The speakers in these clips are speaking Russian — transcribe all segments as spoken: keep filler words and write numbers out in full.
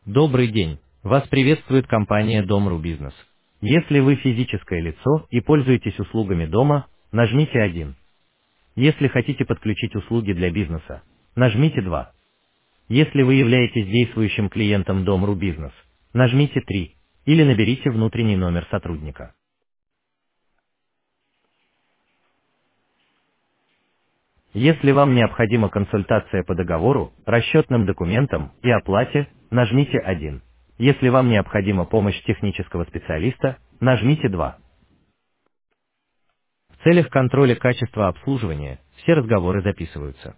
Добрый день. Вас приветствует компания Дом.ру Бизнес. Если вы физическое лицо и пользуетесь услугами дома, нажмите один. Если хотите подключить услуги для бизнеса, нажмите два. Если вы являетесь действующим клиентом Дом.ру Бизнес, нажмите три. Или наберите внутренний номер сотрудника. Если вам необходима консультация по договору, расчетным документам и оплате, нажмите один. Если вам необходима помощь технического специалиста, нажмите два. В целях контроля качества обслуживания все разговоры записываются.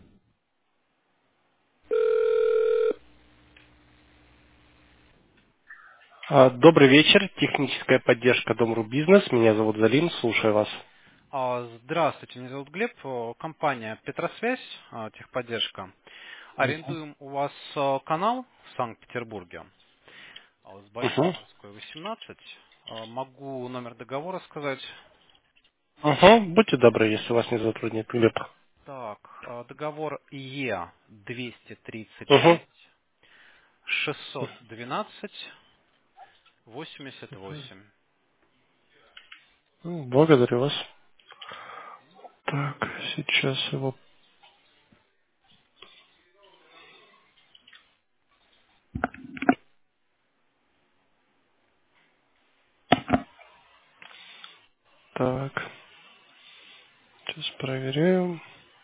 А, Добрый вечер. Техническая поддержка Дом.ру Бизнес. Меня зовут Залим. Слушаю вас. А, Здравствуйте, меня зовут Глеб, э, компания Петросвязь, э, техподдержка. Угу. Арендуем у вас э, канал в Санкт-Петербурге а, с Большой Угу. морской восемнадцать. Э, Могу номер договора сказать. Угу. Будьте добры, если вас не затруднит Глеб. Так, э, договор Е двести тридцать Угу. шесть шестьсот двенадцать восемьдесят восемь. Благодарю вас. Так, сейчас его... Так, сейчас проверяем.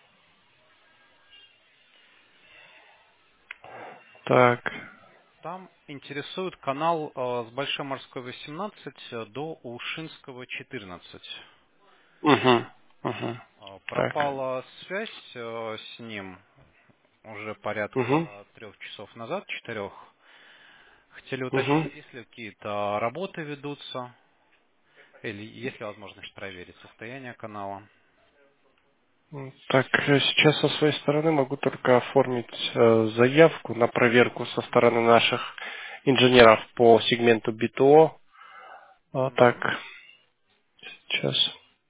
Так. Там интересует канал э, с Большой морской восемнадцать э, до Ушинского четырнадцать. Угу. Угу. А, Так. Пропала связь э, с ним уже Угу. порядка трех часов назад, четырех. Хотели Угу. уточнить, есть ли какие-то работы ведутся, или есть ли возможность проверить состояние канала. Так, э, сейчас со своей стороны могу только оформить э, заявку на проверку со стороны наших инженеров по сегменту би ту о. А, так, Мгм. сейчас.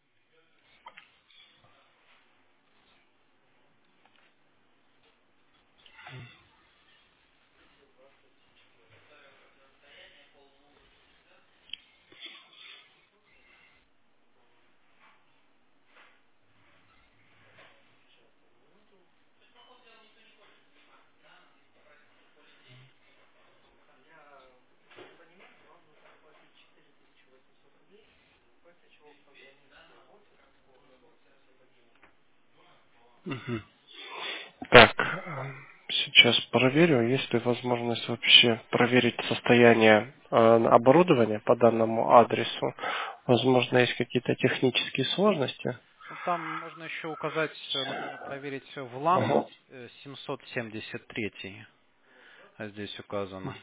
Мгм. Так, э, сейчас проверю, есть ли возможность вообще проверить состояние э, оборудования по данному адресу. Возможно, есть какие-то технические сложности. Ну, там можно еще указать, э, например, проверить в лан Ага. э, семьсот семьдесят три. а Здесь указано.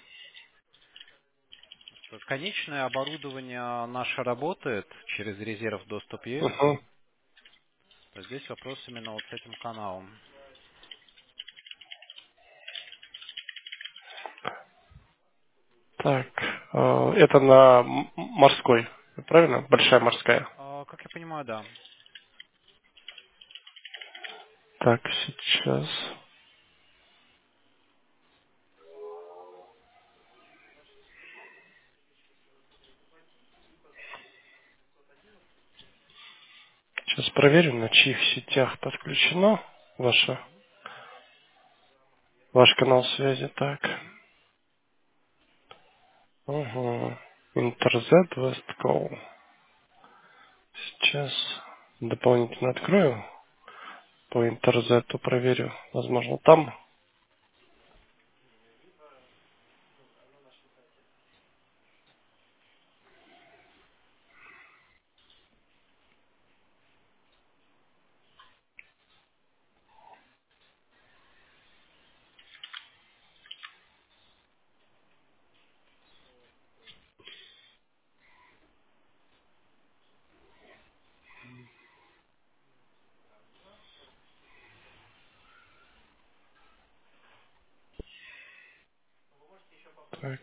Что конечное оборудование наше работает через резерв доступ ЕС. Мгм. То здесь вопрос именно вот с этим каналом. Так, э, это на м- морской, правильно? Большая морская. А, Как я понимаю, да. Так, сейчас. Сейчас проверим, на чьих сетях подключено ваше, ваш канал связи. Так. Угу. Интерзет Westcall. Сейчас дополнительно открою. По интерзету проверю. Возможно, там. Так.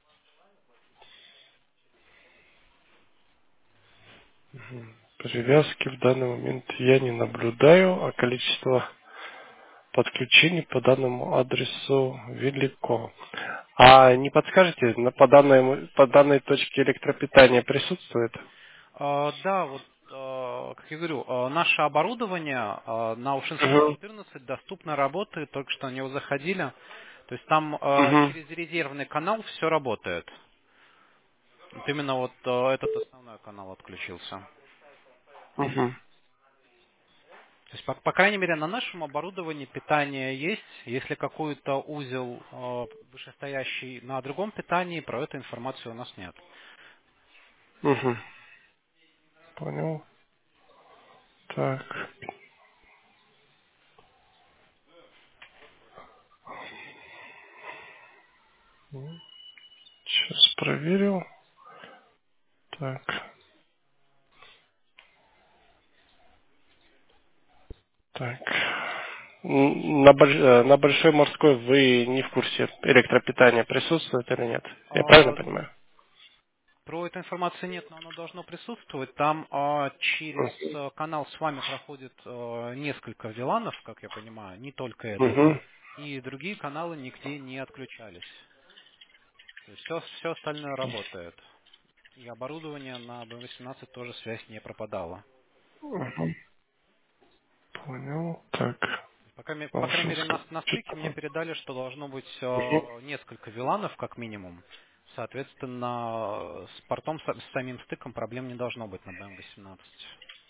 Привязки в данный момент я не наблюдаю, а количество подключений по данному адресу велико. А не подскажете, на- по данной, по данной точке электропитания присутствует? А, Да, вот, а, как я говорю, а, наше оборудование а, на Ушинского Угу. четырнадцать доступно, работает, только что на него заходили. То есть там а, Угу. через резервный канал все работает. Вот именно вот а, этот основной канал отключился. Угу. То есть, по, по крайней мере, на нашем оборудовании питание есть. Если какой-то узел э, вышестоящий на другом питании, про эту информацию у нас нет. Угу. Понял. Так. Сейчас проверю. Так. Так. М, На, больш- э, на Большой Морской вы не в курсе, электропитание присутствует или нет? Я правильно А, понимаю? про эту информацию нет, но оно должно присутствовать. Там а, через э, канал с вами проходит э, несколько виланов, как я понимаю, не только этот. Угу. И другие каналы нигде не отключались. То есть все, все остальное работает. И оборудование на бэ восемнадцать тоже связь не пропадала. Угу. Понял. Так. По крайней, по крайней мере, на, Волжинская. на стыке мне передали, что должно быть Угу. э, несколько виланов, как минимум. Соответственно, с портом, с, с самим стыком проблем не должно быть на бэ эм восемнадцать.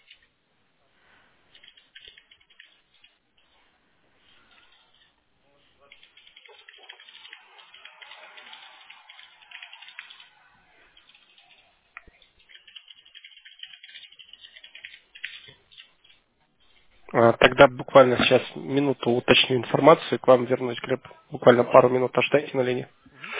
А, Тогда буквально сейчас минуту уточню информацию, и к вам вернусь, Глеб. Буквально пару минут ожидайте на линии. Мгм.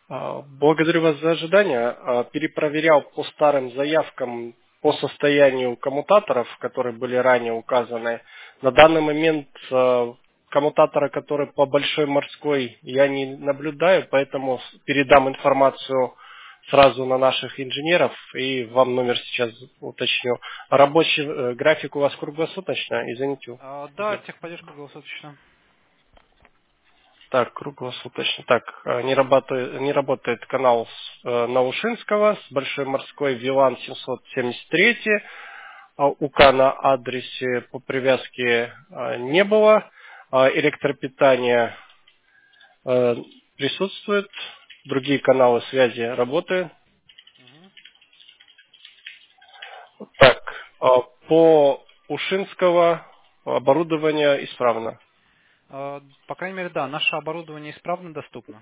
А, Благодарю вас за ожидание. А, Перепроверял по старым заявкам по состоянию коммутаторов, которые были ранее указаны. На данный момент а, коммутатора, который по Большой Морской, я не наблюдаю, поэтому с- передам информацию сразу на наших инженеров и вам номер сейчас уточню. Рабочий э, график у вас круглосуточно? Извините. А, да, техподдержка круглосуточно. Так, круглосуточно. Так, э, не работает, не работает канал с, э, Наушинского с Большой Морской Вилан семьсот семьдесят три. А УК на адресе по привязке э, не было. А Электропитание э, присутствует. Другие каналы связи работают. Мгм. Так, а по Ушинского оборудование исправно. А, По крайней мере, да, наше оборудование исправно доступно.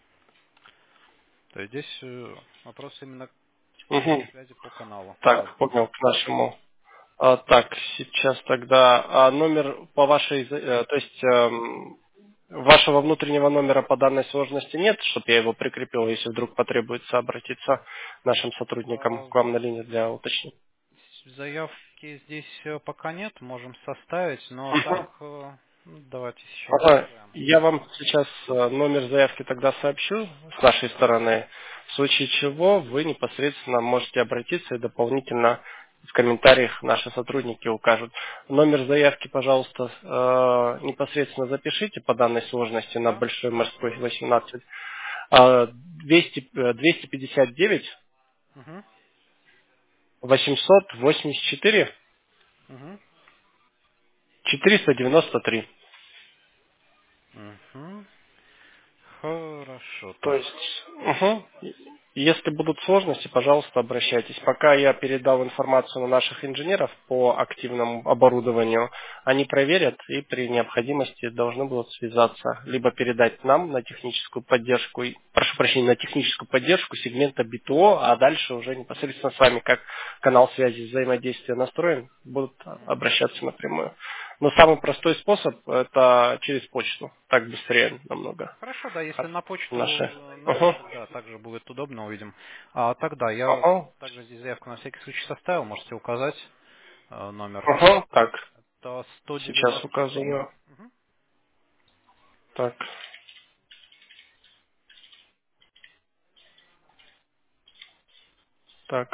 То есть здесь э, вопрос именно Мгм. связи по каналу. Да. Так, понял, к нашему. А, так, сейчас тогда а, номер по вашей, за- э, то есть эм, вашего внутреннего номера по данной сложности нет, чтобы я его прикрепил, если вдруг потребуется обратиться нашим сотрудникам А, к вам на линию для уточнения. Заявки здесь э, пока нет, можем составить, но так, Мгм. э, ну, давайте сейчас Ага. сделаем. Я вам сейчас э, номер заявки тогда сообщу с нашей стороны, в случае чего вы непосредственно можете обратиться и дополнительно в комментариях наши сотрудники укажут. Номер заявки, пожалуйста, э, непосредственно запишите по данной сложности на Да? Большой Морской восемнадцать. А, двести, э, двести пятьдесят девять Угу. восемьсот восемьдесят четыре Угу. четыреста девяносто три. Угу. Хорошо, То так. есть, мгм. Если будут сложности, пожалуйста, обращайтесь. Пока я передал информацию на наших инженеров по активному оборудованию, они проверят и при необходимости должны будут связаться, либо передать нам на техническую поддержку, и- прошу прощения, на техническую поддержку сегмента би ти о, а дальше уже непосредственно с вами, как канал связи взаимодействия настроен, будут обращаться напрямую. Но самый простой способ это через почту. Так быстрее намного. Хорошо, да, если на почту Наши. э, Ага. напишет, да, также будет удобно, увидим. А тогда я Ага. также здесь заявку на всякий случай составил, можете указать э, номер. Ага. Так. Это сто Сейчас девяносто три. указываю. Мгм. Так. Так.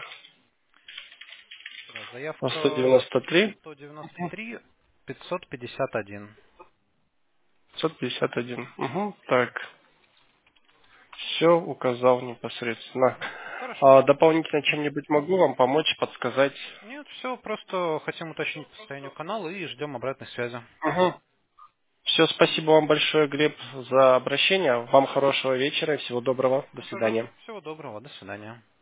Да, сто заявка девяносто три. сто девяносто три пятьсот пятьдесят один. пятьсот пятьдесят один. Угу. Так. Все указал непосредственно. Хорошо. А, дополнительно чем-нибудь могу вам помочь, подсказать? Нет, все, просто хотим уточнить по состоянию канала и ждем обратной связи. Угу. Все, спасибо вам большое, Глеб, за обращение. Вам хорошего вечера и всего доброго. До Ну, тоже свидания. всего доброго, до свидания.